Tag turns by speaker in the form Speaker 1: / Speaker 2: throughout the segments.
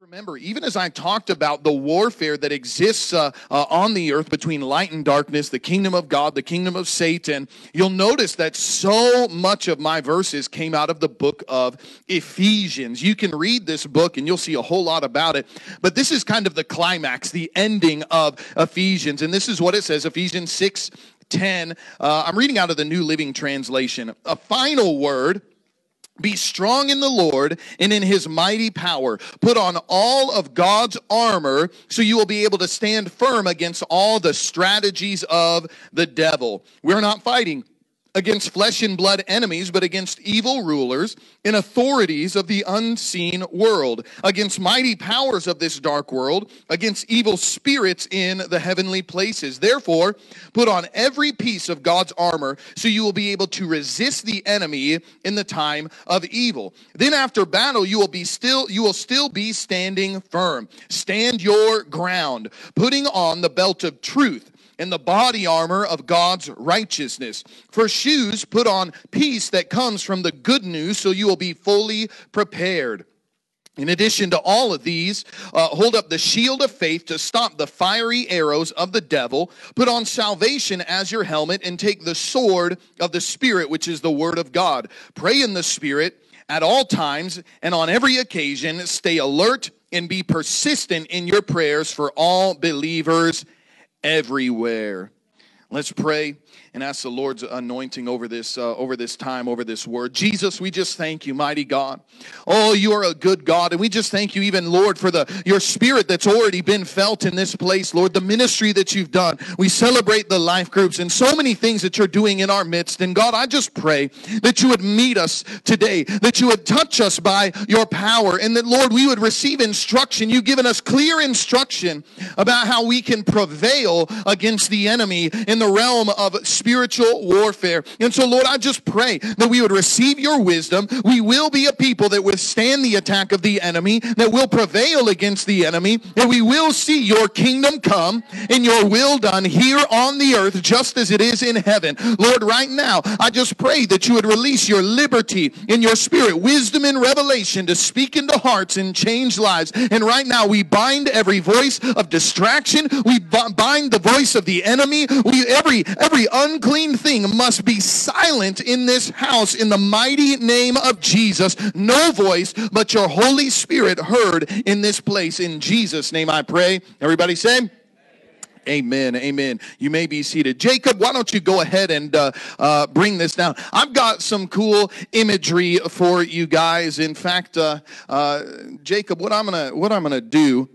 Speaker 1: Remember, even as I talked about the warfare that exists on the earth between light and darkness, the kingdom of God, the kingdom of Satan, you'll notice that so much of my verses came out of the book of Ephesians. You can read this book and you'll see a whole lot about it, but this is kind of the climax, the ending of Ephesians, and this is what it says, Ephesians 6:10. I'm reading out of the New Living Translation. A final word: be strong in the Lord and in his mighty power. Put on all of God's armor so you will be able to stand firm against all the strategies of the devil. We're not fighting against flesh and blood enemies, but against evil rulers and authorities of the unseen world, against mighty powers of this dark world, against evil spirits in the heavenly places. Therefore, put on every piece of God's armor so you will be able to resist the enemy in the time of evil. Then after battle, you will still be standing firm. Stand your ground, putting on the belt of truth and the body armor of God's righteousness. For shoes, put on peace that comes from the good news so you will be fully prepared. In addition to all of these, hold up the shield of faith to stop the fiery arrows of the devil. Put on salvation as your helmet and take the sword of the Spirit, which is the word of God. Pray in the Spirit at all times and on every occasion. Stay alert and be persistent in your prayers for all believers everywhere. Let's pray and ask the Lord's anointing over this time, over this word. Jesus, we just thank you, mighty God. Oh, you are a good God, and we just thank you even, Lord, for your spirit that's already been felt in this place, Lord, the ministry that you've done. We celebrate the life groups and so many things that you're doing in our midst. And God, I just pray that you would meet us today, that you would touch us by your power, and that, Lord, we would receive instruction. You've given us clear instruction about how we can prevail against the enemy in the realm of spiritual warfare. And so, Lord, I just pray that we would receive your wisdom. We will be a people that withstand the attack of the enemy, that will prevail against the enemy, and we will see your kingdom come and your will done here on the earth just as it is in heaven. Lord, right now, I just pray that you would release your liberty in your spirit, wisdom and revelation to speak into hearts and change lives. And right now, we bind every voice of distraction. We bind the voice of the enemy. Every unclean thing must be silent in this house in the mighty name of Jesus. No voice but your Holy Spirit heard in this place. In Jesus' name I pray. Everybody say amen. Amen. You may be seated. Jacob, why don't you go ahead and bring this down? I've got some cool imagery for you guys. In fact, Jacob, what I'm gonna do,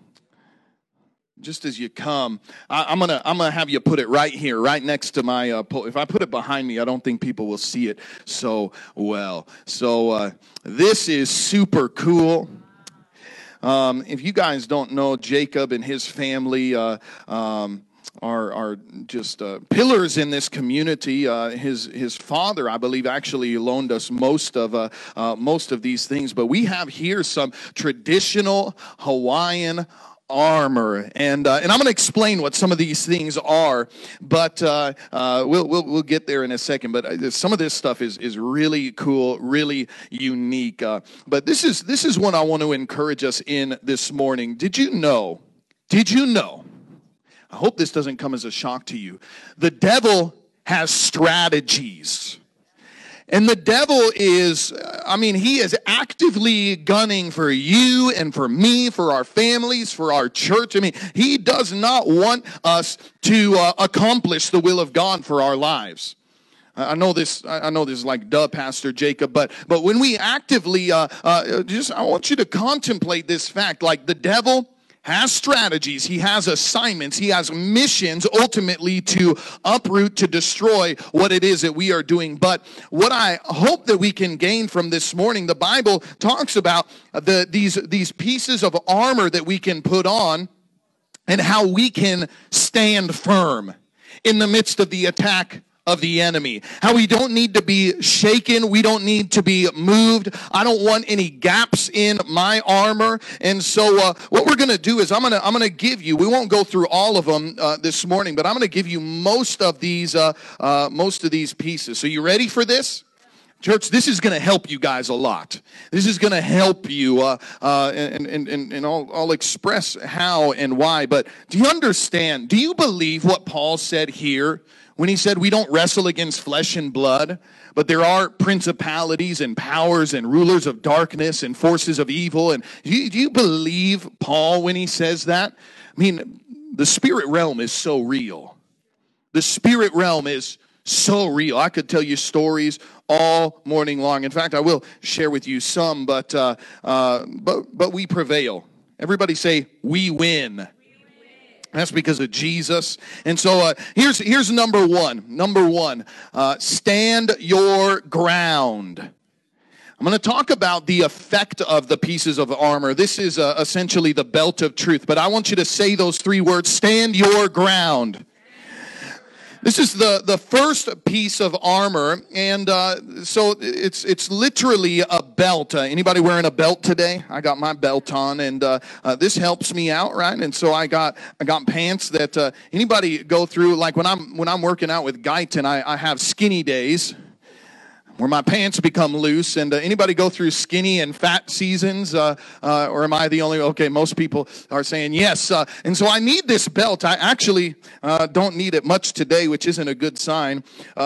Speaker 1: just as you come, I'm gonna have you put it right here, right next to my pole. If I put it behind me, I don't think people will see it so well. So this is super cool. If you guys don't know, Jacob and his family are just pillars in this community. His father, I believe, actually loaned us most of these things. But we have here some traditional Hawaiian armor, and I'm going to explain what some of these things are, but we'll get there in a second. But some of this stuff is really cool, really unique. But this is what I want to encourage us in this morning. Did you know? I hope this doesn't come as a shock to you. The devil has strategies. And the devil is, he is actively gunning for you and for me, for our families, for our church. He does not want us to accomplish the will of God for our lives. I know this is like, duh, Pastor Jacob, but when we actively, I want you to contemplate this fact, like the devil has strategies, he has assignments, he has missions ultimately to uproot, to destroy what it is that we are doing. But what I hope that we can gain from this morning, the Bible talks about these pieces of armor that we can put on and how we can stand firm in the midst of the attack of the enemy. How we don't need to be shaken. We don't need to be moved. I don't want any gaps in my armor. And so what we're going to do is I'm going to give you, we won't go through all of them this morning, but I'm going to give you most of these pieces. So you ready for this? Church, this is going to help you guys a lot. This is going to help you, and I'll express how and why. But do you understand? Do you believe what Paul said here when he said we don't wrestle against flesh and blood, but there are principalities and powers and rulers of darkness and forces of evil? And do you believe Paul when he says that? I mean, the spirit realm is so real. The spirit realm is so real. I could tell you stories all morning long. In fact, I will share with you some, but we prevail. Everybody say, we win. That's because of Jesus. And so here's number one. Number one, stand your ground. I'm going to talk about the effect of the pieces of armor. This is essentially the belt of truth, but I want you to say those three words, stand your ground. This is the first piece of armor, and so it's literally a belt. Anybody wearing a belt today? I got my belt on, and this helps me out, right? And so I got pants that anybody go through. Like when I'm working out with Guyton, I have skinny days where my pants become loose. And anybody go through skinny and fat seasons? Or am I the only? Okay, most people are saying yes. And so I need this belt. I actually don't need it much today, which isn't a good sign.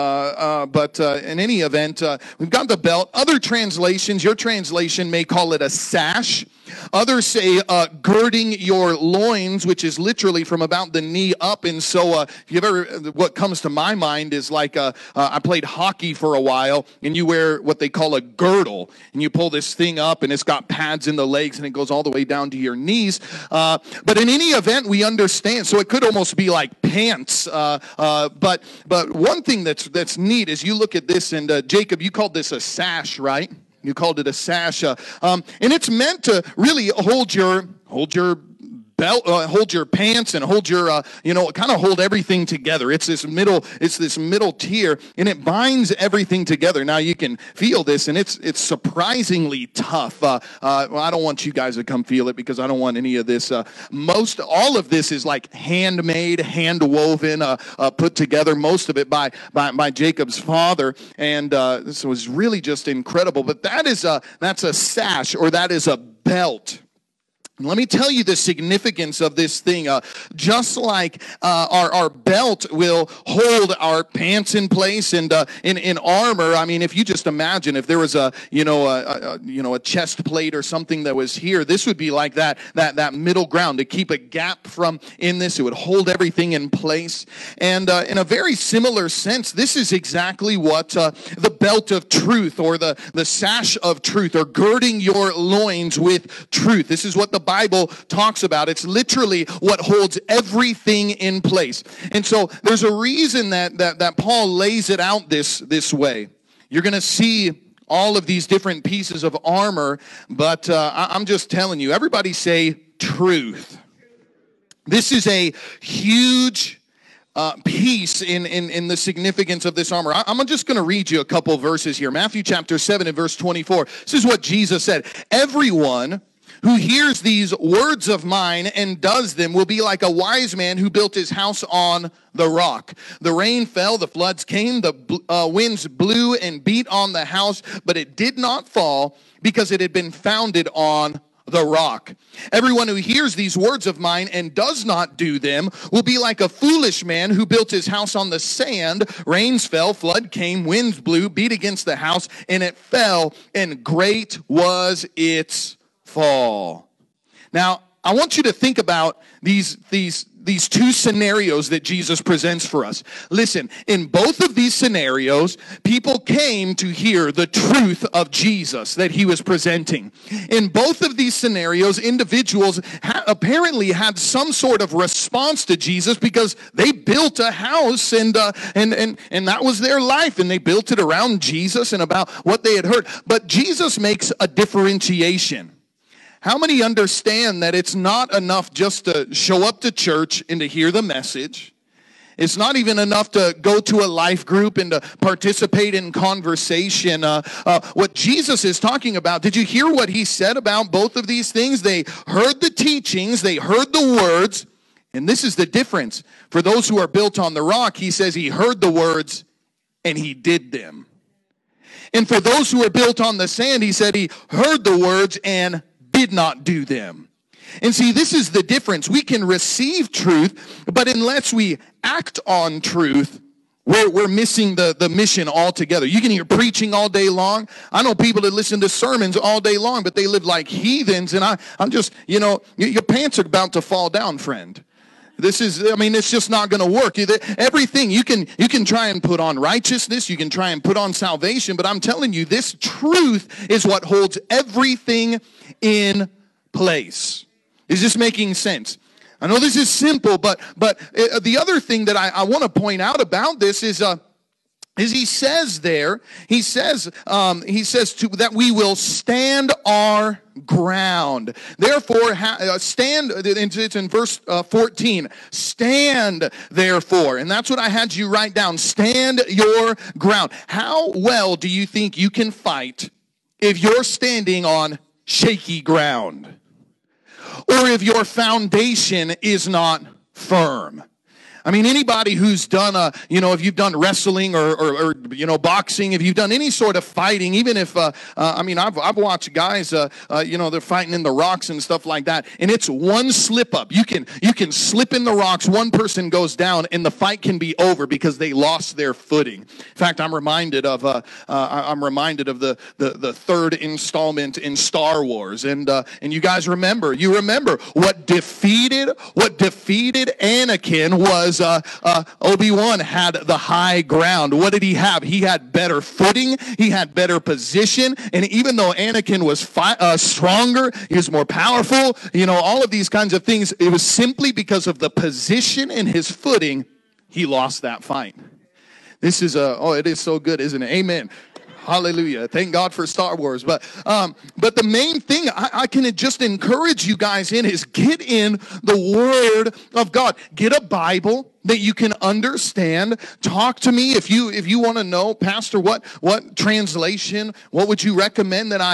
Speaker 1: But in any event, we've got the belt. Other translations, your translation may call it a sash. Others say girding your loins, which is literally from about the knee up. And so if you've ever, what comes to my mind is like I played hockey for a while, and you wear what they call a girdle, and you pull this thing up, and it's got pads in the legs, and it goes all the way down to your knees. But in any event, we understand. So it could almost be like pants. But one thing that's neat is you look at this, and Jacob, you called this a sash, right? You called it a sash, and it's meant to really hold your belt, hold your pants, and hold your, kind of hold everything together. It's this middle tier, and it binds everything together. Now you can feel this, and it's surprisingly tough. Well, I don't want you guys to come feel it because I don't want any of this. All of this is like handmade, hand woven, put together. Most of it by Jacob's father, and this was really just incredible. But that's a sash, or that is a belt. Let me tell you the significance of this thing. Just like our belt will hold our pants in place, and in armor, I mean, if you just imagine if there was a chest plate or something that was here, this would be like that middle ground to keep a gap from in this. It would hold everything in place. And in a very similar sense, this is exactly what the belt of truth, or the sash of truth, or girding your loins with truth. This is what the Bible talks about. It's literally what holds everything in place. And so there's a reason that Paul lays it out this way. You're going to see all of these different pieces of armor, but I'm just telling you, everybody say truth. This is a huge piece in the significance of this armor. I'm just going to read you a couple verses here. Matthew chapter 7 and verse 24. This is what Jesus said. Everyone who hears these words of mine and does them will be like a wise man who built his house on the rock. The rain fell, the floods came, the winds blew and beat on the house, but it did not fall because it had been founded on the rock. Everyone who hears these words of mine and does not do them will be like a foolish man who built his house on the sand. Rains fell, flood came, winds blew, beat against the house, and it fell, and great was its fall. Now, I want you to think about these two scenarios that Jesus presents for us. Listen, in both of these scenarios, people came to hear the truth of Jesus that he was presenting. In both of these scenarios, individuals apparently had some sort of response to Jesus because they built a house and that was their life, and they built it around Jesus and about what they had heard. But Jesus makes a differentiation. How many understand that it's not enough just to show up to church and to hear the message? It's not even enough to go to a life group and to participate in conversation. What Jesus is talking about, did you hear what he said about both of these things? They heard the teachings, they heard the words, and this is the difference. For those who are built on the rock, he says he heard the words and he did them. And for those who are built on the sand, he said he heard the words and did not do them. And see, this is the difference. We can receive truth, but unless we act on truth, we're missing the mission altogether. You can hear preaching all day long. I know people that listen to sermons all day long, but they live like heathens. And I'm just, your pants are about to fall down, friend. It's just not going to work. Everything, you can try and put on righteousness. You can try and put on salvation. But I'm telling you, this truth is what holds everything in place. Is this making sense? I know this is simple, but the other thing that I want to point out about this is he says there, he says that we will stand our ground. Therefore, stand, it's in verse 14, stand therefore. And that's what I had you write down, stand your ground. How well do you think you can fight if you're standing on shaky ground? Or if your foundation is not firm? I mean, anybody who's done if you've done wrestling or boxing, if you've done any sort of fighting, even if, I've watched guys, they're fighting in the rocks and stuff like that, and it's one slip up. You can slip in the rocks, one person goes down, and the fight can be over because they lost their footing. In fact, I'm reminded of the third installment in Star Wars, and you guys remember what defeated Anakin was. Obi-Wan had the high ground. What did he have? He had better footing. He had better position. And even though Anakin was stronger, he was more powerful, all of these kinds of things, it was simply because of the position and his footing, he lost that fight. This is it is so good, isn't it? Amen. Hallelujah. Thank God for Star Wars. But the main thing I can just encourage you guys in is get in the Word of God. Get a Bible that you can understand. Talk to me if you want to know, Pastor, what translation, what would you recommend that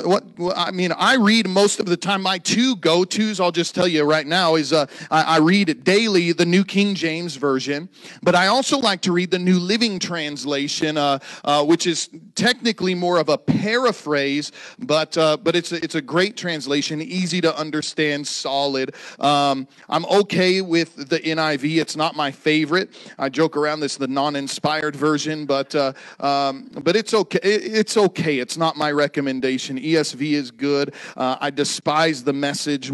Speaker 1: I read most of the time. My two go-tos, I'll just tell you right now, is I read daily the New King James Version, but I also like to read the New Living Translation, which is technically more of a paraphrase, but it's a great translation, easy to understand, solid. I'm okay with the NIV. It's not my favorite. I joke around this the non-inspired version, but it's okay. It's okay. It's not my recommendation. ESV is good. I despise the Message.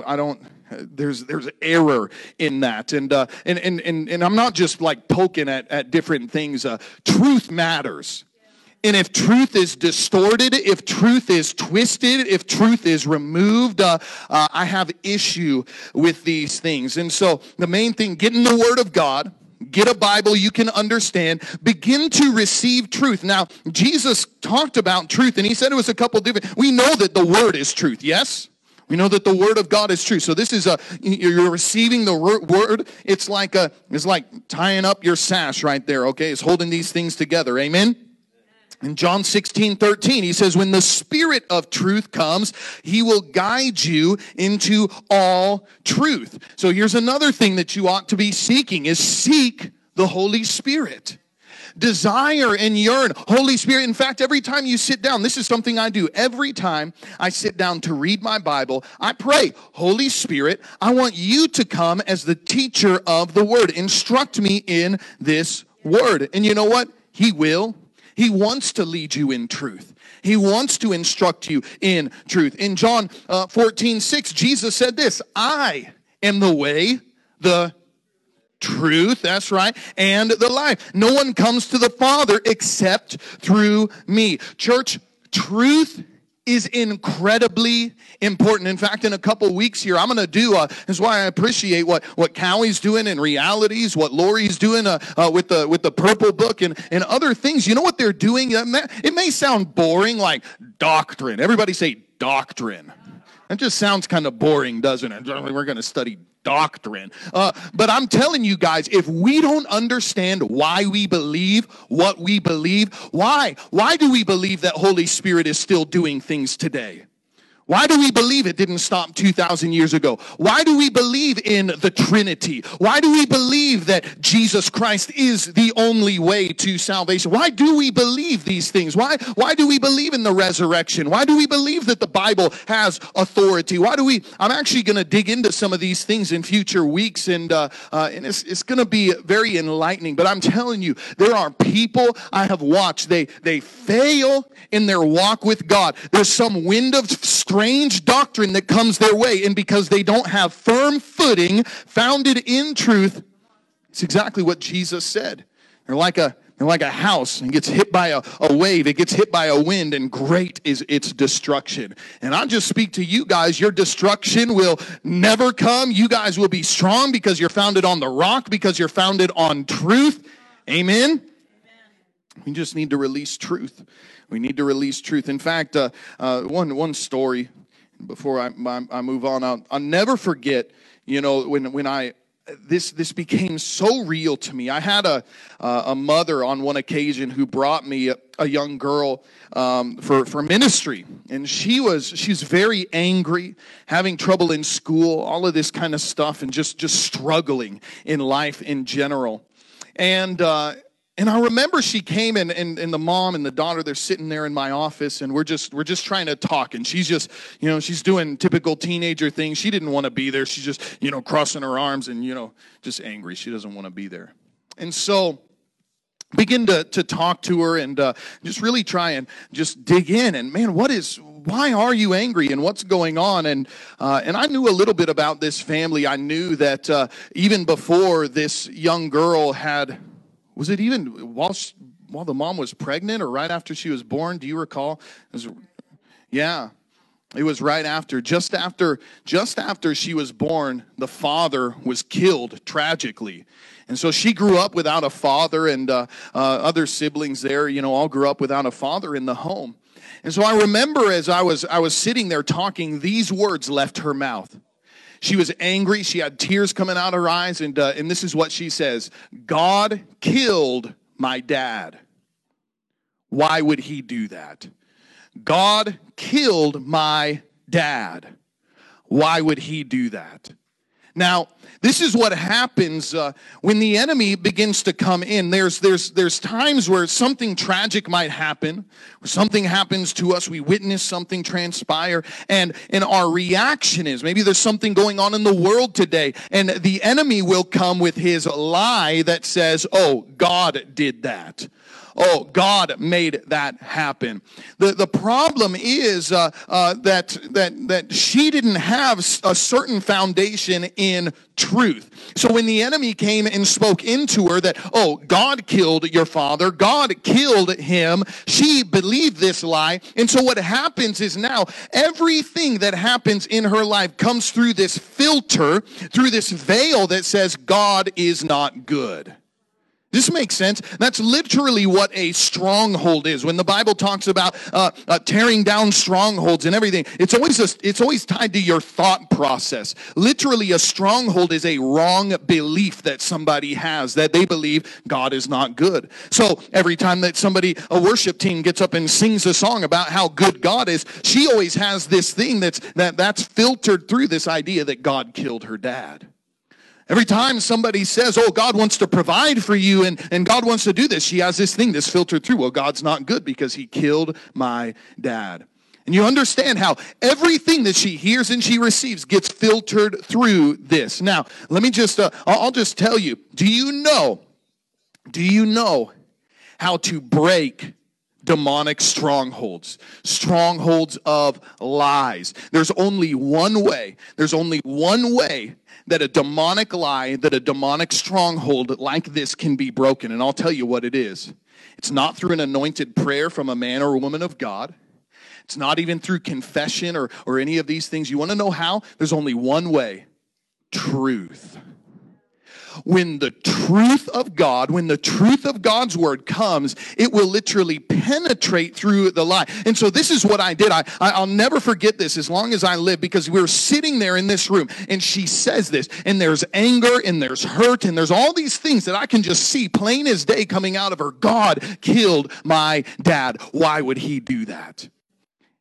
Speaker 1: There's error in that, and I'm not just like poking at different things. Truth matters. And if truth is distorted, if truth is twisted, if truth is removed, I have issue with these things. And so the main thing, get in the Word of God, get a Bible you can understand, begin to receive truth. Now, Jesus talked about truth, and he said it was a couple different. We know that the Word is truth, yes? We know that the Word of God is true. So this is you're receiving the Word. It's like tying up your sash right there, okay? It's holding these things together, amen? In John 16:13, he says, when the Spirit of truth comes, he will guide you into all truth. So here's another thing that you ought to be seeking is seek the Holy Spirit. Desire and yearn. Holy Spirit, in fact, every time you sit down, this is something I do. Every time I sit down to read my Bible, I pray, Holy Spirit, I want you to come as the teacher of the Word. Instruct me in this Word. And you know what? He will. He wants to lead you in truth. He wants to instruct you in truth. In John 14:6, Jesus said this, I am the way, the truth, that's right, and the life. No one comes to the Father except through me. Church, truth is incredibly important. In fact, in a couple weeks here, I'm going to do, that's why I appreciate what Cowie's doing in Realities, what Lori's doing with the Purple Book and other things. You know what they're doing? It may sound boring, like doctrine. Everybody say doctrine. That just sounds kind of boring, doesn't it? We're going to study doctrine. But I'm telling you guys, if we don't understand why we believe what we believe, why do we believe that Holy Spirit is still doing things today? Why do we believe it didn't stop 2,000 years ago? Why do we believe in the Trinity? Why do we believe that Jesus Christ is the only way to salvation? Why do we believe these things? Why do we believe in the resurrection? Why do we believe that the Bible has authority? I'm actually going to dig into some of these things in future weeks, and it's going to be very enlightening. But I'm telling you, there are people I have watched, they fail in their walk with God. There's some wind of strange doctrine that comes their way, and because they don't have firm footing founded in truth, it's exactly what Jesus said. They're like a house, and gets hit by a wave, it gets hit by a wind, and great is its destruction. And I just speak to you guys, your destruction will never come. You guys will be strong because you're founded on the rock, because you're founded on truth. Amen? We just need to release truth. We need to release truth. In fact, one story before I move on, I'll never forget. When this became so real to me. I had a mother on one occasion who brought me a young girl for ministry, and she's very angry, having trouble in school, all of this kind of stuff, and just struggling in life in general, And I remember she came and the mom and the daughter, they're sitting there in my office, and we're just trying to talk. And she's just, she's doing typical teenager things. She didn't want to be there. She's just, crossing her arms and, just angry. She doesn't want to be there. And so begin to talk to her and just really try and just dig in. And man, why are you angry and what's going on? And I knew a little bit about this family. I knew that even before this young girl was it even while the mom was pregnant or right after she was born? Do you recall? It was right after. Just after she was born, the father was killed tragically. And so she grew up without a father, and other siblings there, all grew up without a father in the home. And so I remember as I was sitting there talking, these words left her mouth. She was angry. She had tears coming out of her eyes. And this is what she says: God killed my dad. Why would he do that? God killed my dad. Why would he do that? Now, this is what happens when the enemy begins to come in. There's times where something tragic might happen, where something happens to us, we witness something transpire, and our reaction is, maybe there's something going on in the world today, and the enemy will come with his lie that says, oh, God did that. Oh, God made that happen. The problem is that she didn't have a certain foundation in truth. So when the enemy came and spoke into her that, oh, God killed your father, God killed him, she believed this lie. And so what happens is now everything that happens in her life comes through this filter, through this veil that says God is not good. Does this make sense? That's literally what a stronghold is. When the Bible talks about tearing down strongholds and everything, it's always tied to your thought process. Literally, a stronghold is a wrong belief that somebody has, that they believe God is not good. So every time that a worship team gets up and sings a song about how good God is, she always has this thing that's filtered through this idea that God killed her dad. Every time somebody says, oh, God wants to provide for you and God wants to do this, she has this thing that's filtered through. Well, God's not good because he killed my dad. And you understand how everything that she hears and she receives gets filtered through this. Now, let me I'll just tell you, do you know how to break demonic strongholds of lies? There's only one way that a demonic lie, that a demonic stronghold like this can be broken. And I'll tell you what it is. It's not through an anointed prayer from a man or a woman of God. It's not even through confession or any of these things. You want to know how? There's only one way: truth. When the truth of God, when the truth of God's word comes, it will literally penetrate through the lie. And so this is what I did. I'll never forget this as long as I live, because we were sitting there in this room and she says this, and there's anger and there's hurt and there's all these things that I can just see plain as day coming out of her. God killed my dad. Why would he do that?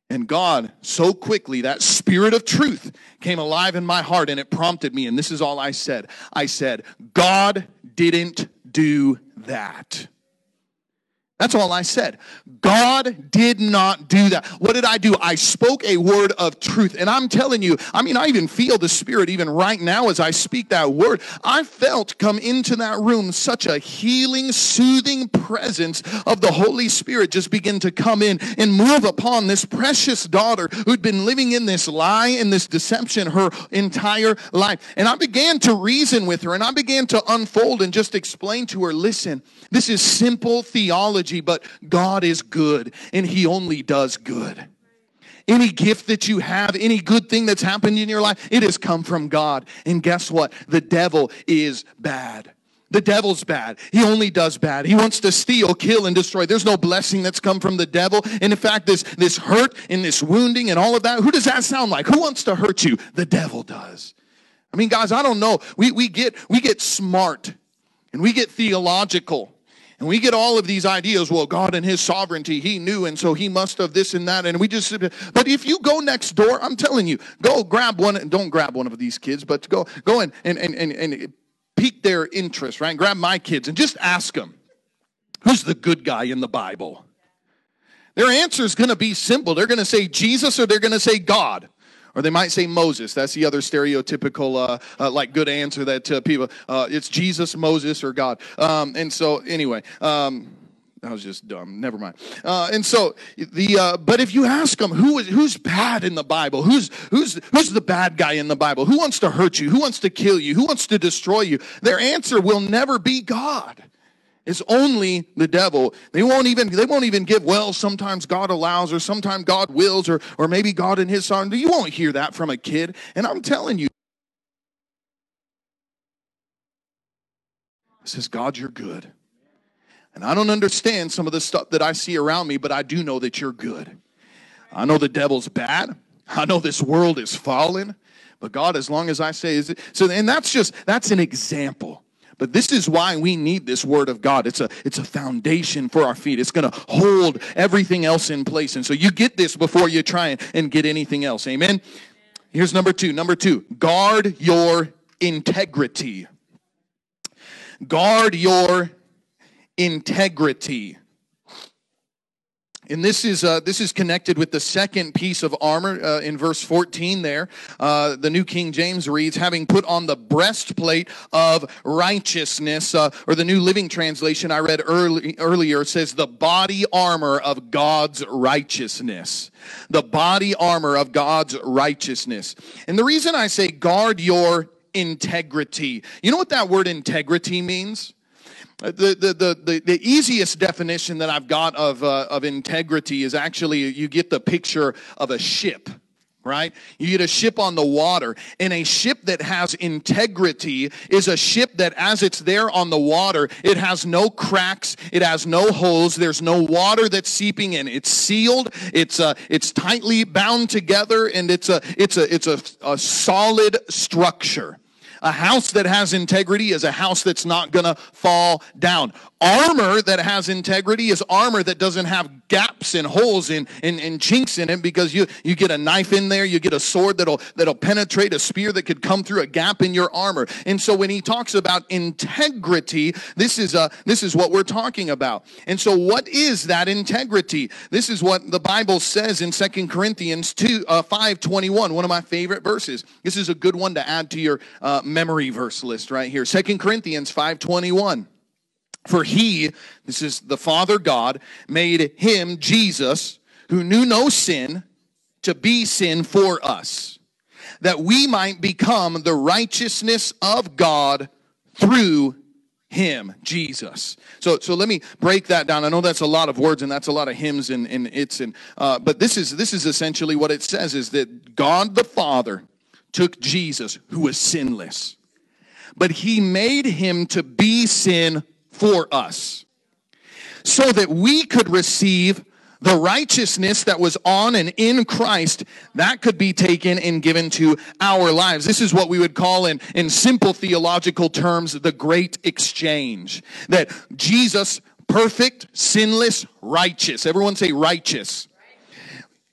Speaker 1: And God, so quickly, that spirit of truth came alive in my heart, and it prompted me. And this is all I said. I said, God didn't do that. That's all I said. God did not do that. What did I do? I spoke a word of truth. And I'm telling you, I even feel the Spirit even right now as I speak that word. I felt come into that room such a healing, soothing presence of the Holy Spirit just begin to come in and move upon this precious daughter who'd been living in this lie and this deception her entire life. And I began to reason with her, and I began to unfold and just explain to her, listen, this is simple theology, but God is good, and He only does good. Any gift that you have, any good thing that's happened in your life, it has come from God. And guess what? The devil is bad. The devil's bad. He only does bad. He wants to steal, kill, and destroy. There's no blessing that's come from the devil. And in fact, this hurt and this wounding and all of that, who does that sound like? Who wants to hurt you? The devil does. Guys, I don't know. We get smart, and we get theological. And we get all of these ideas, well, God and His sovereignty, He knew, and so He must have this and that. And but if you go next door, I'm telling you, go grab one, don't grab one of these kids, but go and pique their interest, right? Grab my kids and just ask them, who's the good guy in the Bible? Their answer is going to be simple. They're going to say Jesus, or they're going to say God. Or they might say Moses. That's the other stereotypical, good answer that people, it's Jesus, Moses, or God. And so, anyway, that was just dumb. Never mind. But if you ask them, who's bad in the Bible? Who's the bad guy in the Bible? Who wants to hurt you? Who wants to kill you? Who wants to destroy you? Their answer will never be God. It's only the devil. They won't even give, well, sometimes God allows, or sometimes God wills, or maybe God and His son. You won't hear that from a kid. And I'm telling you, it says, God, you're good. And I don't understand some of the stuff that I see around me, but I do know that you're good. I know the devil's bad. I know this world is fallen. But God, as long as I say, and that's an example. But this is why we need this word of God. It's a foundation for our feet. It's going to hold everything else in place. And so you get this before you try and get anything else. Amen? Here's number two. Number two, guard your integrity. Guard your integrity. And this is connected with the second piece of armor in verse 14 there. The New King James reads, having put on the breastplate of righteousness, or the New Living Translation I read earlier says the body armor of God's righteousness. The body armor of God's righteousness. And the reason I say guard your integrity, you know what that word integrity means? The easiest definition that I've got of integrity is actually you get the picture of a ship, right? You get a ship on the water, and a ship that has integrity is a ship that as it's there on the water, it has no cracks, it has no holes, there's no water that's seeping in. It's sealed, it's tightly bound together, and it's a solid structure. A house that has integrity is a house that's not going to fall down. Armor that has integrity is armor that doesn't have gaps and holes and chinks in it, because you get a knife in there, you get a sword that'll penetrate, a spear that could come through a gap in your armor. And so when he talks about integrity, this is what we're talking about. And so what is that integrity? This is what the Bible says in 2 Corinthians 5:21, one of my favorite verses. This is a good one to add to your memory verse list right here. 2 Corinthians 5:21. For he, this is the Father God, made him, Jesus, who knew no sin, to be sin for us, that we might become the righteousness of God through him, Jesus. So let me break that down. I know that's a lot of words, and that's a lot of hymns but this is essentially what it says, is that God the Father took Jesus, who was sinless, but he made him to be sin for us, so that we could receive the righteousness that was on and in Christ, that could be taken and given to our lives. This is what we would call in simple theological terms the great exchange. That Jesus, perfect, sinless, righteous. Everyone say righteous.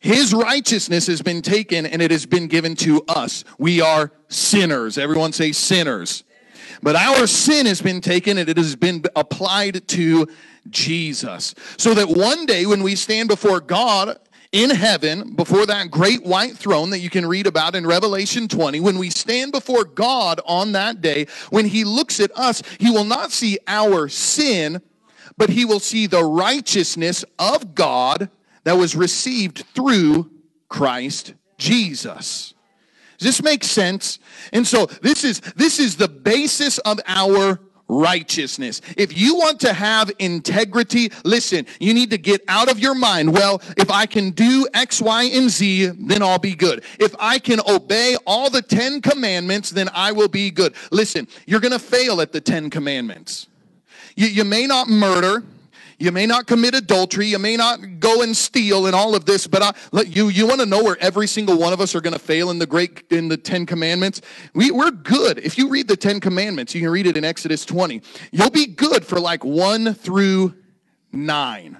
Speaker 1: His righteousness has been taken and it has been given to us. We are sinners. Everyone say sinners. But our sin has been taken and it has been applied to Jesus. So that one day when we stand before God in heaven, before that great white throne that you can read about in Revelation 20, when we stand before God on that day, when he looks at us, he will not see our sin, but he will see the righteousness of God that was received through Christ Jesus. Does this make sense? And so this is the basis of our righteousness. If you want to have integrity, listen, you need to get out of your mind, well, if I can do X, Y, and Z, then I'll be good. If I can obey all the 10 commandments, then I will be good. Listen, you're going to fail at the 10 commandments. You may not murder. You may not commit adultery. You may not go and steal and all of this, but you want to know where every single one of us are going to fail in the 10 commandments? We're good. If you read the 10 commandments, you can read it in Exodus 20. You'll be good for like 1 through 9.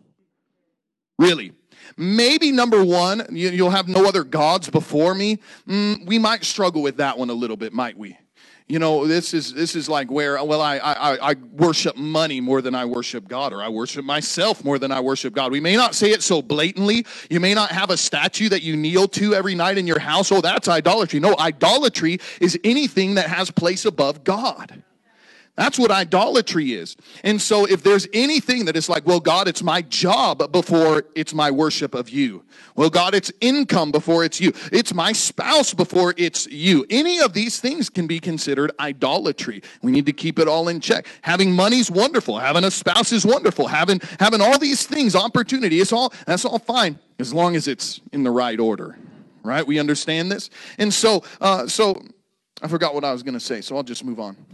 Speaker 1: Really. Maybe number 1, you'll have no other gods before me. We might struggle with that one a little bit, might we? You know, this is like where, well, I worship money more than I worship God, or I worship myself more than I worship God. We may not say it so blatantly. You may not have a statue that you kneel to every night in your house. Oh, that's idolatry. No, idolatry is anything that has place above God. That's what idolatry is. And so if there's anything that is like, well, God, it's my job before it's my worship of you. Well, God, it's income before it's you. It's my spouse before it's you. Any of these things can be considered idolatry. We need to keep it all in check. Having money's wonderful. Having a spouse is wonderful. Having all these things, opportunity, that's all fine as long as it's in the right order. Right? We understand this? And so I forgot what I was going to say, so I'll just move on.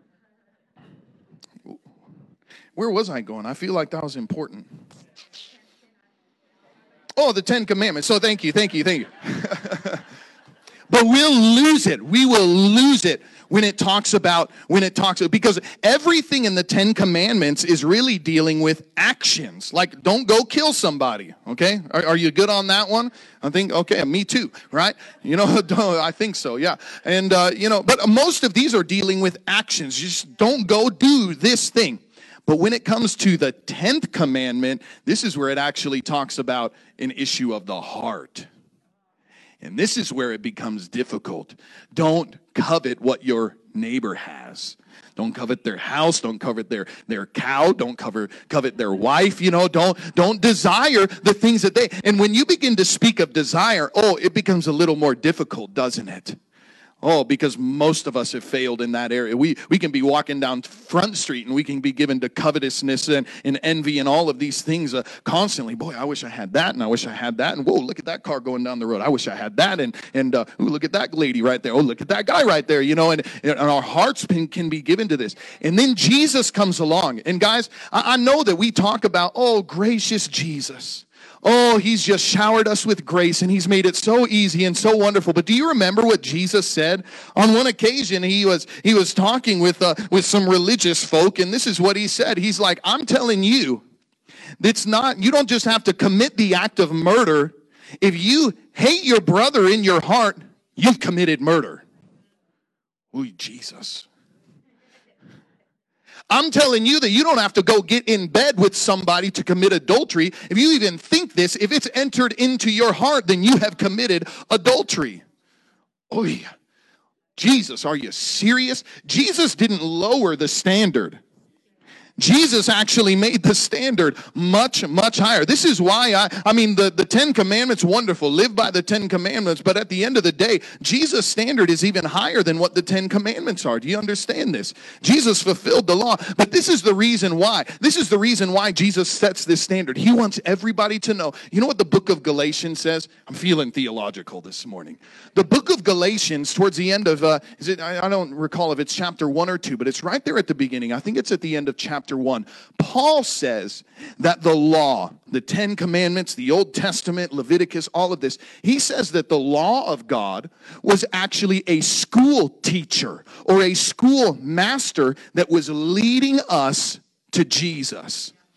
Speaker 1: Where was I going? I feel like that was important. Oh, the 10 Commandments. So thank you. But we'll lose it. We will lose it when it talks because everything in the 10 Commandments is really dealing with actions. Like, don't go kill somebody. Okay. Are you good on that one? I think, okay, me too. Right. You know, I think so. Yeah. And, but most of these are dealing with actions. You just don't go do this thing. But when it comes to the 10th commandment, this is where it actually talks about an issue of the heart. And this is where it becomes difficult. Don't covet what your neighbor has. Don't covet their house. Don't covet their cow. Don't covet their wife. You know, don't desire the things that they. And when you begin to speak of desire, it becomes a little more difficult, doesn't it? Oh, because most of us have failed in that area. We can be walking down Front Street and we can be given to covetousness and envy and all of these things constantly. Boy, I wish I had that, and I wish I had that. And whoa, look at that car going down the road. I wish I had that. And ooh, look at that lady right there. Oh, look at that guy right there. You know, and our hearts can be given to this. And then Jesus comes along. And guys, I know that we talk about, oh, gracious Jesus. Oh, he's just showered us with grace, and he's made it so easy and so wonderful. But do you remember what Jesus said? On one occasion, he was talking with some religious folk, and this is what he said. He's like, I'm telling you, you don't just have to commit the act of murder. If you hate your brother in your heart, you've committed murder. Ooh, Jesus. I'm telling you that you don't have to go get in bed with somebody to commit adultery. If you even think this, if it's entered into your heart, then you have committed adultery. Oh, yeah. Jesus, are you serious? Jesus didn't lower the standard. Jesus actually made the standard much, much higher. This is why the 10 Commandments, wonderful. Live by the 10 Commandments. But at the end of the day, Jesus' standard is even higher than what the 10 Commandments are. Do you understand this? Jesus fulfilled the law. But this is the reason why. This is the reason why Jesus sets this standard. He wants everybody to know. You know what the book of Galatians says? I'm feeling theological this morning. The book of Galatians, towards the end of, I don't recall if it's chapter 1 or 2, but it's right there at the beginning. I think it's at the end of chapter 1. Paul says that the law, the 10 Commandments, the Old Testament, Leviticus, all of this, he says that the law of God was actually a school teacher or a school master that was leading us to Jesus.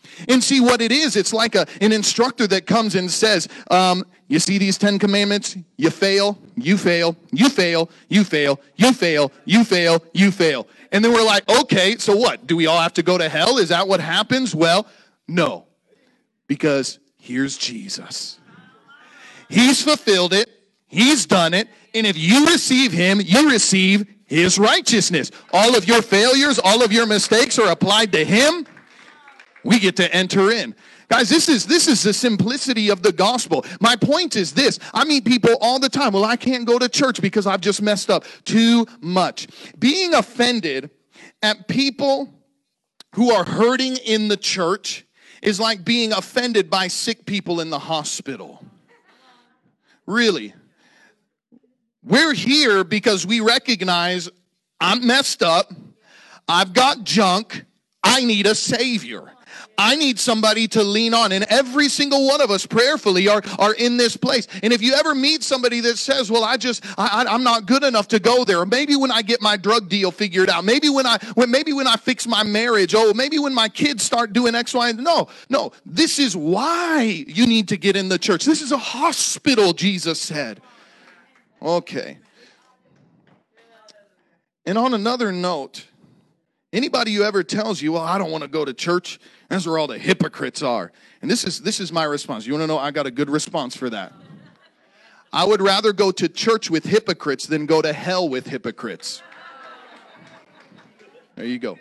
Speaker 1: And see what it is, it's like an instructor that comes and says, you see these 10 commandments? You fail, you fail, you fail, you fail, you fail, you fail, you fail. And then we're like, okay, so what? Do we all have to go to hell? Is that what happens? Well, no. Because here's Jesus. He's fulfilled it. He's done it. And if you receive him, you receive his righteousness. All of your failures, all of your mistakes are applied to him. We get to enter in. Guys, this is the simplicity of the gospel. My point is this. I meet people all the time. Well, I can't go to church because I've just messed up too much. Being offended at people who are hurting in the church is like being offended by sick people in the hospital. Really. We're here because we recognize I'm messed up. I've got junk. I need a Savior. I need somebody to lean on. And every single one of us prayerfully are in this place. And if you ever meet somebody that says, well, I'm not good enough to go there. Or maybe when I get my drug deal figured out. Maybe when I fix my marriage. Oh, maybe when my kids start doing X, Y, and no. This is why you need to get in the church. This is a hospital, Jesus said. Okay. And on another note, anybody who ever tells you, well, I don't want to go to church, that's where all the hypocrites are. And this is my response. You want to know? I got a good response for that. I would rather go to church with hypocrites than go to hell with hypocrites. There you go.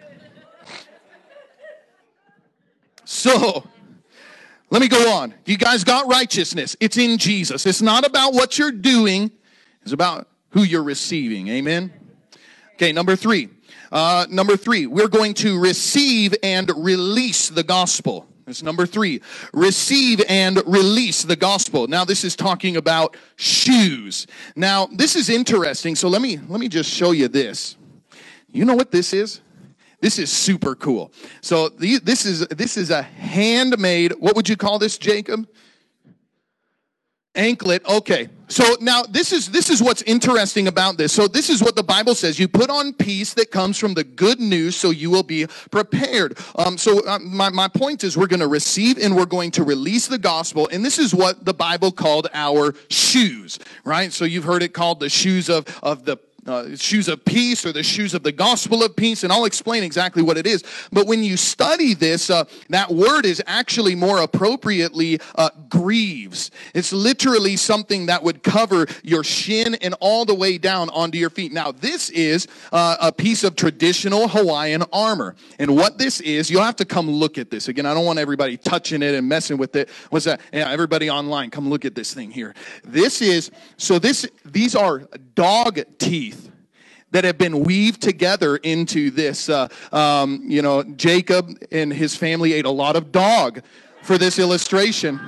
Speaker 1: So, let me go on. You guys got righteousness. It's in Jesus. It's not about what you're doing. It's about who you're receiving. Amen? Okay, number three, we're going to receive and release the gospel. That's number 3. Receive and release the gospel. Now, this is talking about shoes. Now, this is interesting. So let me just show you this. You know what this is? This is super cool. So this is a handmade. What would you call this, Jacob? Anklet. Okay. So now this is what's interesting about this. So this is what the Bible says. You put on peace that comes from the good news so you will be prepared. My point is we're going to receive and we're going to release the gospel. And this is what the Bible called our shoes, right? So you've heard it called the shoes of the shoes of peace or the shoes of the gospel of peace, and I'll explain exactly what it is. But when you study this, that word is actually more appropriately greaves. It's literally something that would cover your shin and all the way down onto your feet. Now, this is a piece of traditional Hawaiian armor. And what this is, you'll have to come look at this. Again, I don't want everybody touching it and messing with it. What's that? Yeah, everybody online, come look at this thing here. These are dog teeth that have been weaved together into this. Jacob and his family ate a lot of dog for this illustration.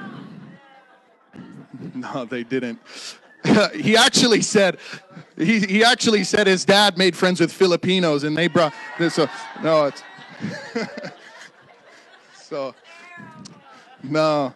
Speaker 1: No, they didn't. He actually said his dad made friends with Filipinos and they brought this. No, it's so no.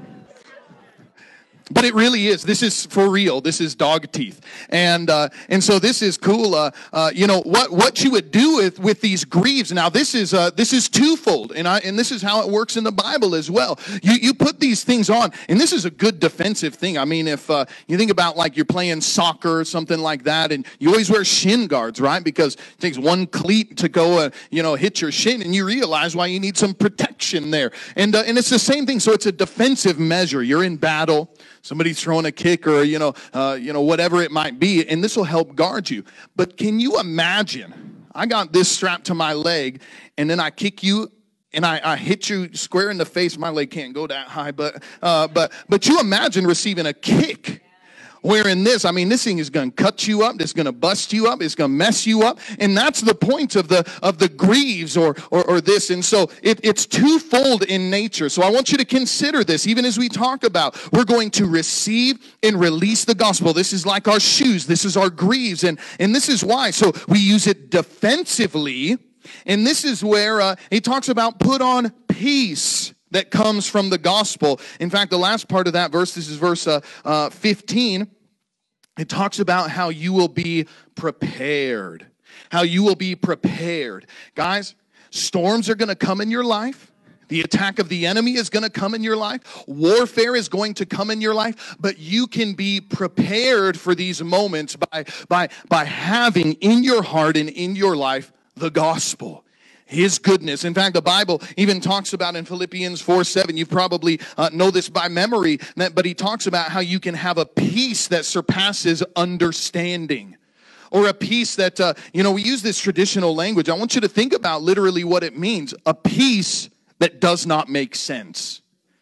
Speaker 1: But it really is. This is for real. This is dog teeth. And so this is cool. What you would do with these greaves. Now this is twofold. And this is how it works in the Bible as well. You put these things on, and this is a good defensive thing. I mean, if you think about like you're playing soccer or something like that, and you always wear shin guards, right? Because it takes one cleat to go, hit your shin, and you realize why you need some protection there. And it's the same thing. So it's a defensive measure. You're in battle. Somebody's throwing a kick or, whatever it might be, and this will help guard you. But can you imagine, I got this strapped to my leg, and then I kick you, and I hit you square in the face. My leg can't go that high, but you imagine receiving a kick. Wherein this thing is going to cut you up. It's going to bust you up. It's going to mess you up. And that's the point of the greaves or this. And so it's twofold in nature. So I want you to consider this, even as we talk about, we're going to receive and release the gospel. This is like our shoes. This is our greaves. And this is why. So we use it defensively. And this is where he talks about put on peace that comes from the gospel. In fact, the last part of that verse, this is verse 15. It talks about how you will be prepared. How you will be prepared. Guys, storms are going to come in your life. The attack of the enemy is going to come in your life. Warfare is going to come in your life. But you can be prepared for these moments by having in your heart and in your life the gospel. His goodness. In fact, the Bible even talks about in Philippians 4:7, you probably know this by memory, but he talks about how you can have a peace that surpasses understanding. Or a peace that, we use this traditional language. I want you to think about literally what it means. A peace that does not make sense.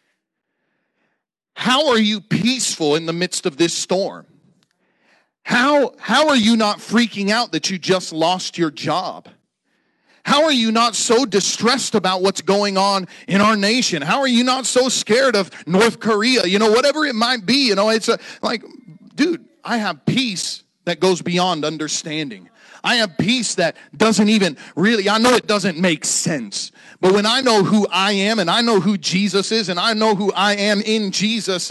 Speaker 1: How are you peaceful in the midst of this storm? How are you not freaking out that you just lost your job? How are you not so distressed about what's going on in our nation? How are you not so scared of North Korea? Whatever it might be, it's dude, I have peace that goes beyond understanding. I have peace that doesn't even really, I know it doesn't make sense. But when I know who I am and I know who Jesus is and I know who I am in Jesus,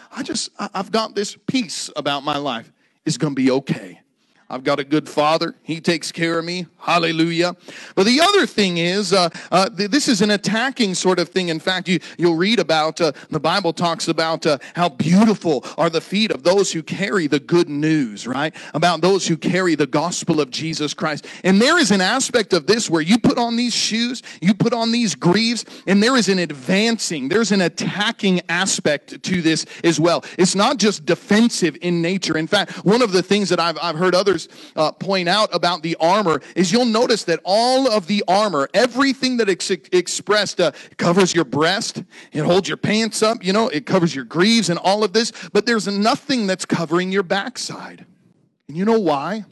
Speaker 1: I've got this peace about my life. It's going to be okay. I've got a good Father. He takes care of me. Hallelujah. But the other thing is, this is an attacking sort of thing. In fact, you'll read about, the Bible talks about how beautiful are the feet of those who carry the good news, right? About those who carry the gospel of Jesus Christ. And there is an aspect of this where you put on these shoes, you put on these greaves, and there is an advancing, there's an attacking aspect to this as well. It's not just defensive in nature. In fact, one of the things that I've heard others point out about the armor is you'll notice that all of the armor, everything that expressed covers your breast, it holds your pants up, it covers your greaves and all of this, but there's nothing that's covering your backside. And you know why?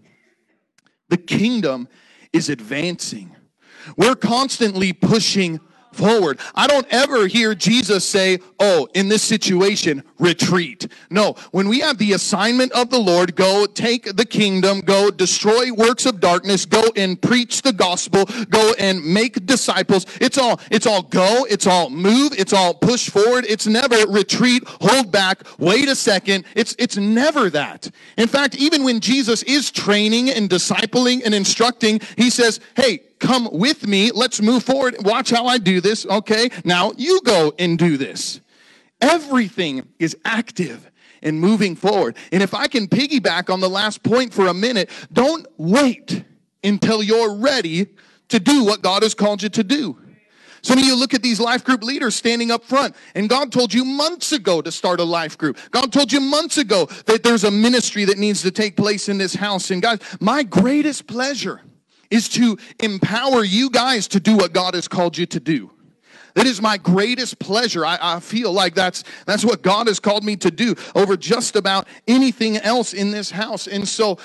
Speaker 1: The kingdom is advancing. We're constantly pushing forward. I don't ever hear Jesus say, in this situation, retreat. No, when we have the assignment of the Lord, go take the kingdom, go destroy works of darkness, go and preach the gospel, go and make disciples. It's all go, it's all move, it's all push forward. It's never retreat, hold back, wait a second. It's never that. In fact, even when Jesus is training and discipling and instructing, he says, hey, come with me. Let's move forward. Watch how I do this. Okay, now you go and do this. Everything is active and moving forward. And if I can piggyback on the last point for a minute, don't wait until you're ready to do what God has called you to do. Some of you look at these life group leaders standing up front, and God told you months ago to start a life group. God told you months ago that there's a ministry that needs to take place in this house. And guys, my greatest pleasure is to empower you guys to do what God has called you to do. That is my greatest pleasure. I feel like that's what God has called me to do over just about anything else in this house. And so,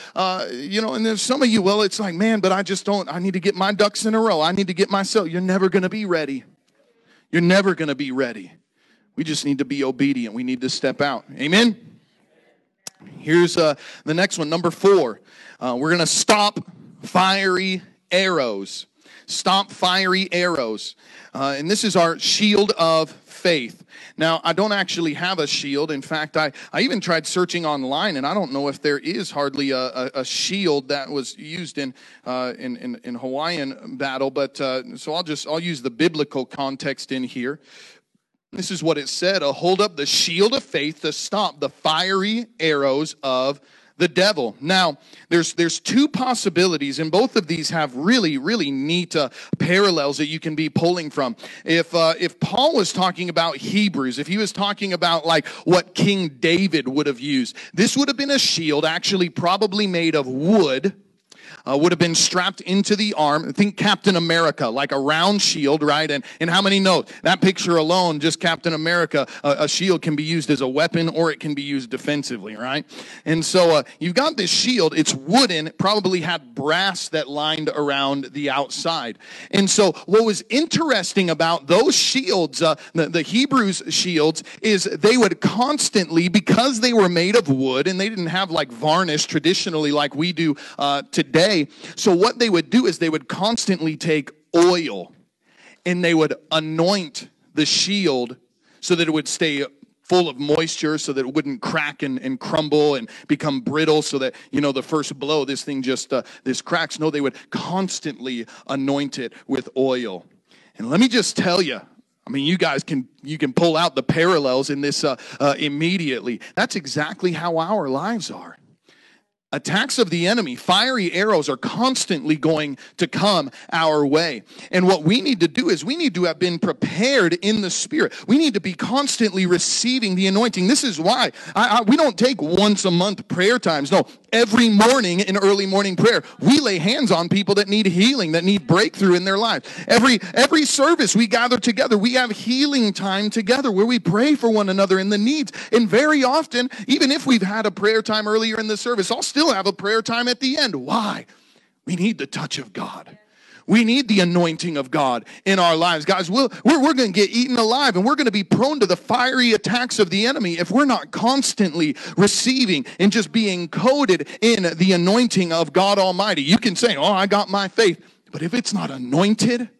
Speaker 1: and there's some of you, well, it's like, man, but I need to get my ducks in a row. I need to get myself. You're never going to be ready. You're never going to be ready. We just need to be obedient. We need to step out. Amen? Here's the next one, number 4. We're going to stop fiery arrows. Stop fiery arrows. And this is our shield of faith. Now, I don't actually have a shield. In fact, I even tried searching online, and I don't know if there is hardly a shield that was used in Hawaiian battle. But so I'll use the biblical context in here. This is what it said: hold up the shield of faith to stop the fiery arrows of the devil. Now, there's 2 possibilities, and both of these have really, really neat parallels that you can be pulling from. If Paul was talking about Hebrews, if he was talking about like what King David would have used, this would have been a shield actually probably made of wood. Would have been strapped into the arm. Think Captain America, like a round shield, right? And how many know that picture alone, just Captain America, a shield can be used as a weapon or it can be used defensively, right? And so you've got this shield. It's wooden. It probably had brass that lined around the outside. And so what was interesting about those shields, the Hebrews shields, is they would constantly, because they were made of wood and they didn't have like varnish traditionally like we do today. So what they would do is they would constantly take oil and they would anoint the shield so that it would stay full of moisture, so that it wouldn't crack and crumble and become brittle, so that, the first blow, this thing just, this cracks. No, they would constantly anoint it with oil. And let me just tell you, I mean, you can pull out the parallels in this immediately. That's exactly how our lives are. Attacks of the enemy, fiery arrows are constantly going to come our way. And what we need to do is we need to have been prepared in the Spirit. We need to be constantly receiving the anointing. This is why we don't take once a month prayer times. No, every morning in early morning prayer, we lay hands on people that need healing, that need breakthrough in their lives. Every service we gather together, we have healing time together where we pray for one another in the needs. And very often, even if we've had a prayer time earlier in the service, I'll still have a prayer time at the end. Why? We need the touch of God. We need the anointing of God in our lives. Guys, we're going to get eaten alive, and we're going to be prone to the fiery attacks of the enemy if we're not constantly receiving and just being coated in the anointing of God Almighty. You can say, oh, I got my faith. But if it's not anointed,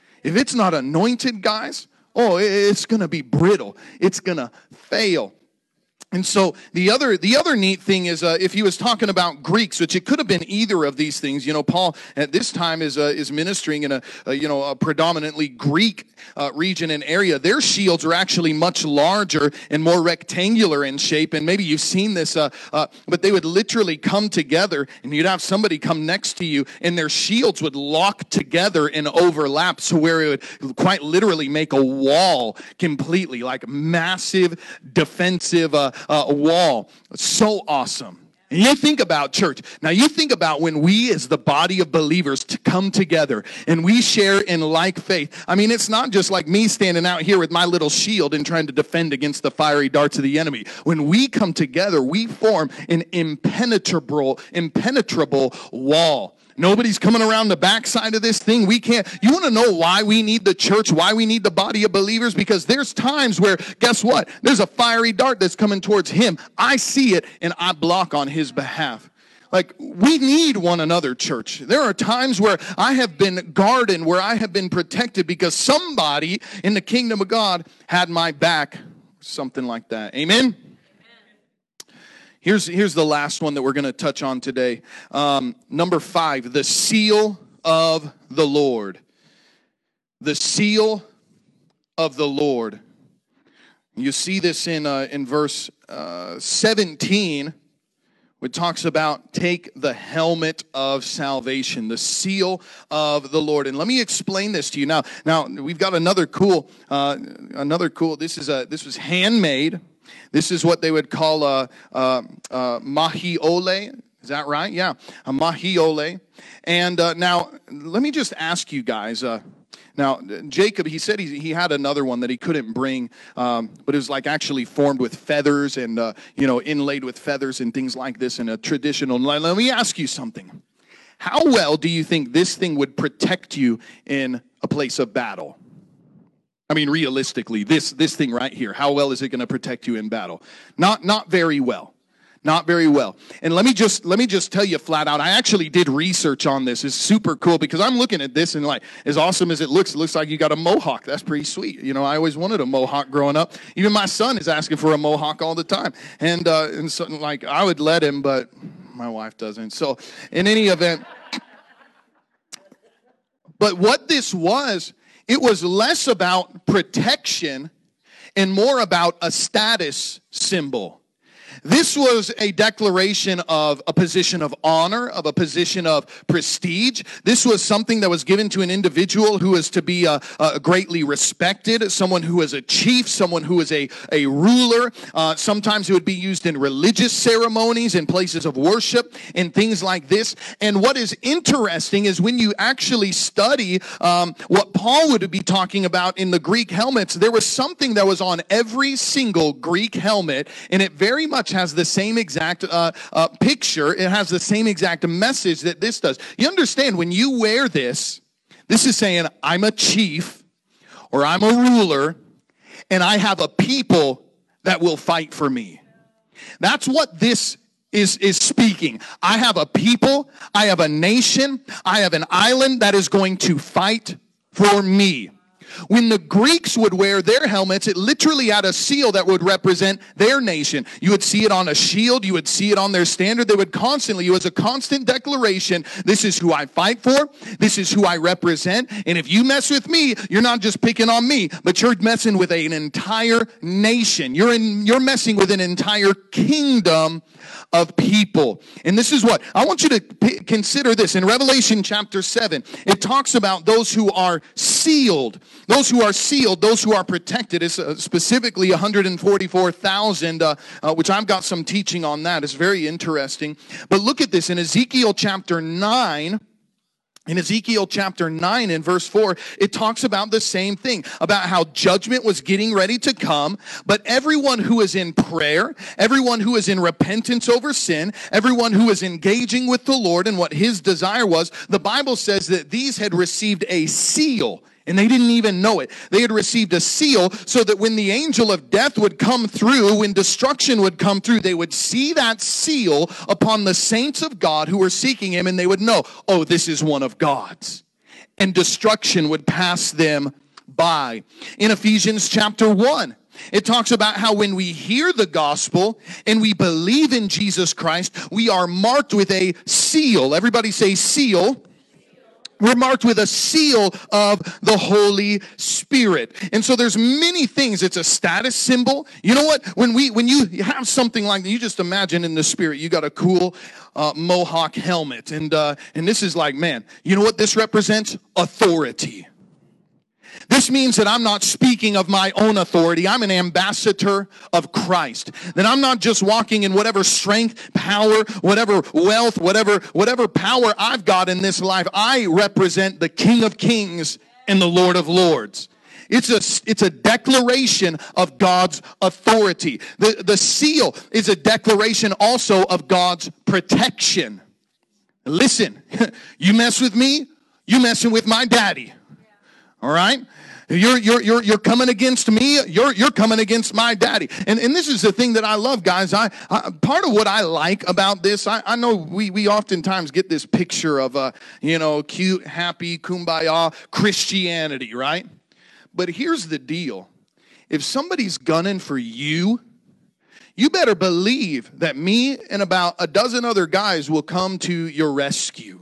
Speaker 1: guys, oh, it's going to be brittle. It's going to fail. And so the other neat thing is if he was talking about Greeks, which it could have been either of these things. You know, Paul at this time is ministering in a predominantly Greek region and area. Their shields are actually much larger and more rectangular in shape. And maybe you've seen this, but they would literally come together, and you'd have somebody come next to you, and their shields would lock together and overlap, so where it would quite literally make a wall completely, like massive defensive wall. So awesome. And you think about church. Now you think about when we as the body of believers to come together and we share in like faith. I mean, it's not just like me standing out here with my little shield and trying to defend against the fiery darts of the enemy. When we come together, we form an impenetrable wall. Nobody's coming around the backside of this thing. We can't. You want to know why we need the church, why we need the body of believers? Because there's times where, guess what? There's a fiery dart that's coming towards him. I see it, and I block on his behalf. Like, we need one another, church. There are times where I have been guarded, where I have been protected because somebody in the kingdom of God had my back. Something like that. Amen? Here's the last one that we're going to touch on today. Number 5, the seal of the Lord. The seal of the Lord. You see this in verse 17, which talks about take the helmet of salvation, the seal of the Lord. And let me explain this to you. Now we've got another cool, this was handmade. This is what they would call a mahiole. Is that right? Yeah, a mahiole. And now, let me just ask you guys. Now, Jacob, he said he had another one that he couldn't bring, but it was like actually formed with feathers and, inlaid with feathers and things like this in a traditional. Let me ask you something. How well do you think this thing would protect you in a place of battle? I mean, realistically, this thing right here, how well is it going to protect you in battle? Not very well. Not very well. And let me just tell you flat out, I actually did research on this. It's super cool because I'm looking at this and like, as awesome as it looks like you got a mohawk. That's pretty sweet. You know, I always wanted a mohawk growing up. Even my son is asking for a mohawk all the time. And so, like, I would let him, but my wife doesn't. So in any event, but what this was, it was less about protection and more about a status symbol. This was a declaration of a position of honor, of a position of prestige. This was something that was given to an individual who was to be greatly respected, someone who was a chief, someone who was a ruler. Sometimes it would be used in religious ceremonies, in places of worship, and things like this. And what is interesting is when you actually study what Paul would be talking about in the Greek helmets, there was something that was on every single Greek helmet, and it very much has the same exact picture. It has the same exact message that this does. You understand, when you wear this is saying, I'm a chief, or I'm a ruler, and I have a people that will fight for me. That's what this is speaking. I have a people, I have a nation, I have an island that is going to fight for me. When the Greeks would wear their helmets, it literally had a seal that would represent their nation. You would see it on a shield. You would see it on their standard. They would constantly, it was a constant declaration, this is who I fight for. This is who I represent. And if you mess with me, you're not just picking on me, but you're messing with an entire nation. You're messing with an entire kingdom of people. And this is what I want you to consider this. In Revelation chapter 7, it talks about those who are sealed, those who are protected. It's specifically 144,000, which I've got some teaching on that. It's very interesting. But look at this in Ezekiel chapter 9. In Ezekiel chapter 9 and verse 4, it talks about the same thing, about how judgment was getting ready to come, but everyone who is in prayer, everyone who is in repentance over sin, everyone who is engaging with the Lord and what his desire was, the Bible says that these had received a seal. And they didn't even know it. They had received a seal so that when the angel of death would come through, when destruction would come through, they would see that seal upon the saints of God who were seeking him, and they would know, oh, this is one of God's. And destruction would pass them by. In Ephesians chapter 1, it talks about how when we hear the gospel and we believe in Jesus Christ, we are marked with a seal. Everybody say seal. We're marked with a seal of the Holy Spirit. And so there's many things. It's a status symbol. You know what? When you have something like that, you just imagine in the spirit, you got a cool Mohawk helmet. And this is like, man, you know what this represents? Authority. This means that I'm not speaking of my own authority. I'm an ambassador of Christ. That I'm not just walking in whatever strength, power, whatever wealth, whatever power I've got in this life. I represent the King of Kings and the Lord of Lords. It's a declaration of God's authority. The seal is a declaration also of God's protection. Listen, you mess with me, you messing with my daddy. All right? You're coming against me. You're coming against my daddy. And this is the thing that I love, guys. I part of what I like about this, I know we oftentimes get this picture of cute, happy, kumbaya Christianity, right? But here's the deal. If somebody's gunning for you, you better believe that me and about a dozen other guys will come to your rescue.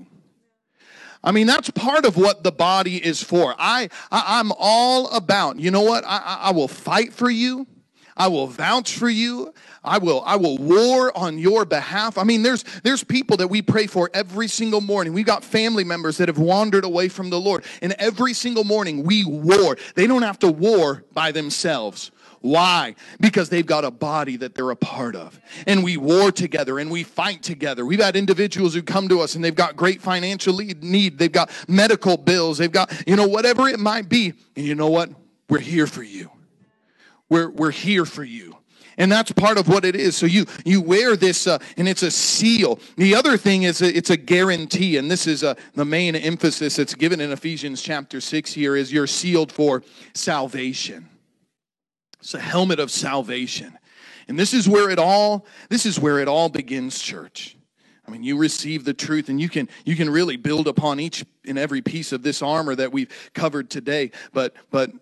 Speaker 1: I mean, that's part of what the body is for. I'm all about, you know what? I will fight for you. I will vouch for you. I will war on your behalf. I mean, there's people that we pray for every single morning. We've got family members that have wandered away from the Lord. And every single morning we war. They don't have to war by themselves. Why? Because they've got a body that they're a part of. And we war together and we fight together. We've had individuals who come to us and they've got great financial need. They've got medical bills. They've got, whatever it might be. And you know what? We're here for you. We're here for you. And that's part of what it is. So you wear this, and it's a seal. The other thing is it's a guarantee, and this is the main emphasis that's given in Ephesians chapter 6 here is you're sealed for salvation. It's a helmet of salvation. And this is where it all begins, church. I mean, you receive the truth and you can really build upon each and every piece of this armor that we've covered today. But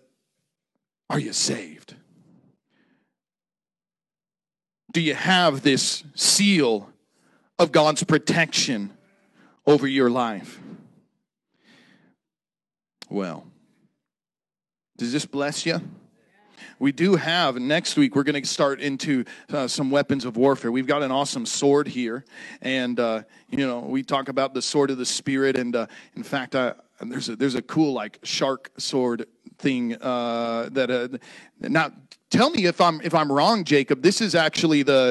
Speaker 1: are you saved? Do you have this seal of God's protection over your life? Well, does this bless you? We do have, next week, we're going to start into some weapons of warfare. We've got an awesome sword here. And, we talk about the sword of the Spirit. And, in fact, there's a cool, shark sword thing now, tell me if I'm wrong, Jacob. This is actually the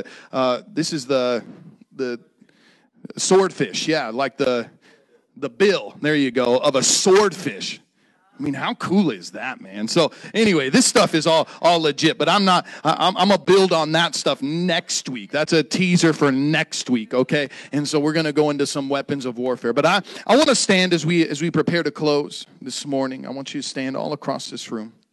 Speaker 1: swordfish. Yeah, like the bill, there you go, of a swordfish. I mean, how cool is that, man? So anyway, this stuff is all legit, but I'm going to build on that stuff next week. That's a teaser for next week, okay? And so we're going to go into some weapons of warfare. But I want to stand as we prepare to close this morning. I want you to stand all across this room.